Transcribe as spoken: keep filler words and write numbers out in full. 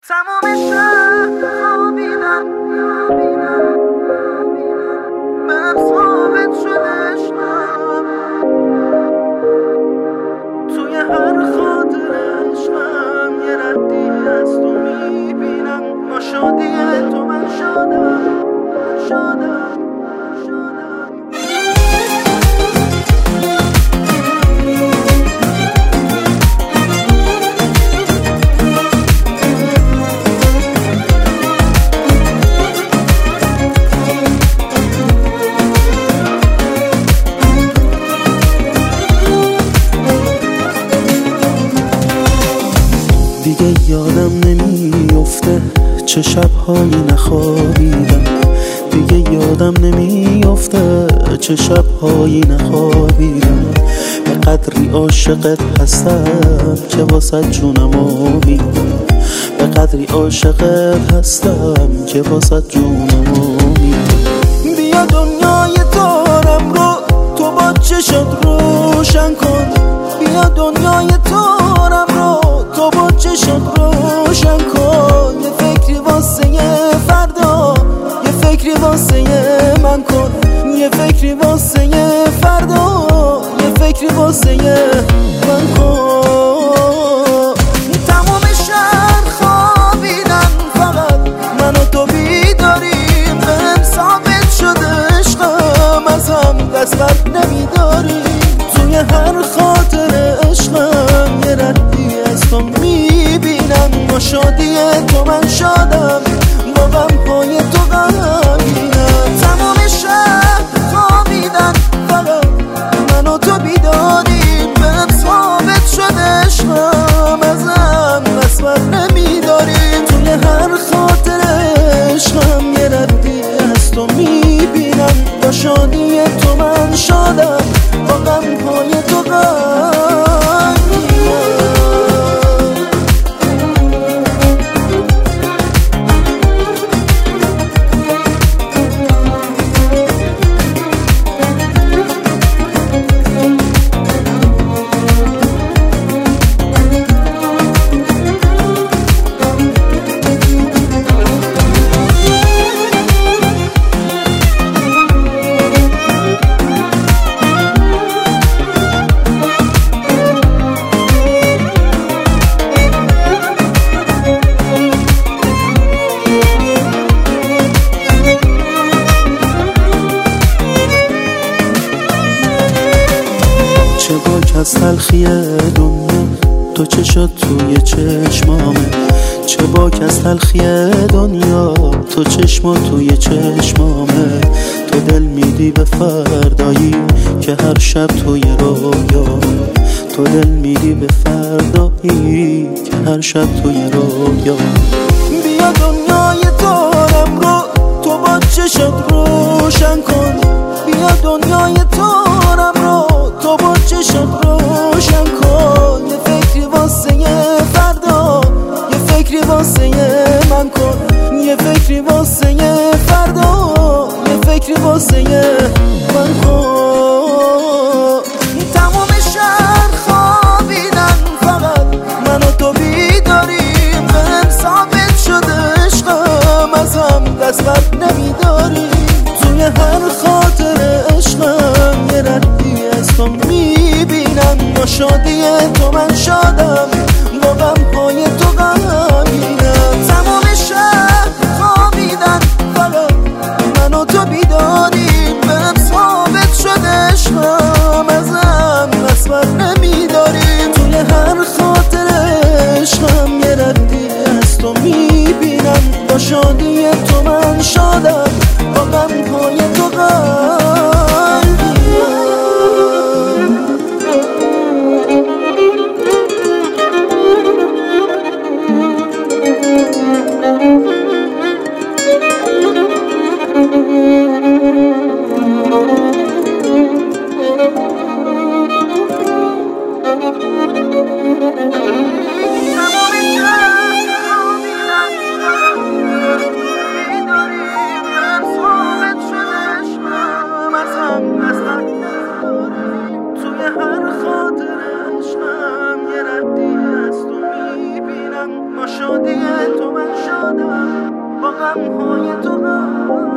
تمام شب خوابیدم بهم ثابت شده عشقم، توی هر خاطر عشقم یه ردی از تو میبینم. با شادی تو من شادم شادم شادم. دیگه یادم نمیفته چه شبهایی نخوابیدم، دیگه یادم نمیفته چه شبهایی نخوابیدم. به قدری عاشقت هستم که واسه جونمو میدم، به قدری عاشقت هستم که واسه جونمو میدم. بیا دنیای دارم رو تو با چشات روشن کن، بیا دنیای دارم رو تو با چشات روشن کن. یه فکری واسه فردا، یه فکری واسه من کن، یه فکری واسه فردا، یه فکری واسه من کن. تمام شهر خوابیدن فقط من و تو بیداریم، بهم ثابت شده عشقم ازم دست بر نمیداریم. توی هر خاطر عشقم یه ردی از تو میبینم. با شادی تو من شادم، با غم پای تو غمگینم. تمام شب خوابیدن فقط من و تو بیداریم، بهم ثابت شده عشقم ازم دست بر نمیداریم. توی هر خاطر عشقم یه ردی از تو میبینم. با شادی تو من شادم، با غم پای تو غمگینم. چه باک از تلخی دنیا تو چشات توی چشمامه، چه باک از تلخی دنیا تو چشما توی چشمامه. تو دل میدی به فردایی که هر شب توی رویامه، تو دل میدی به فردایی که هر شب توی رویامه. بیا دنیای دارم رو تو با چشات روشن کن، بیا دنیای دارم رو تو با چشات روشن کن. یه فکری واسه فردا، یه فکری واسه من کن، یه فکری واسه فردا، یه فکری واسه من کن. تمام شهر خوابیدن فقط من و تو بیداریم، بهم ثابت شده عشقم ازم دست بر نمیداریم. توی هر خاطر عشقم یه ردی از تو میبینم. با شادی تو من شادم، با غم پای تو غمگینم. تمام شب خوابیدن فقط من و تو بیداریم، شادی تو من شادم، با غمهای تو غم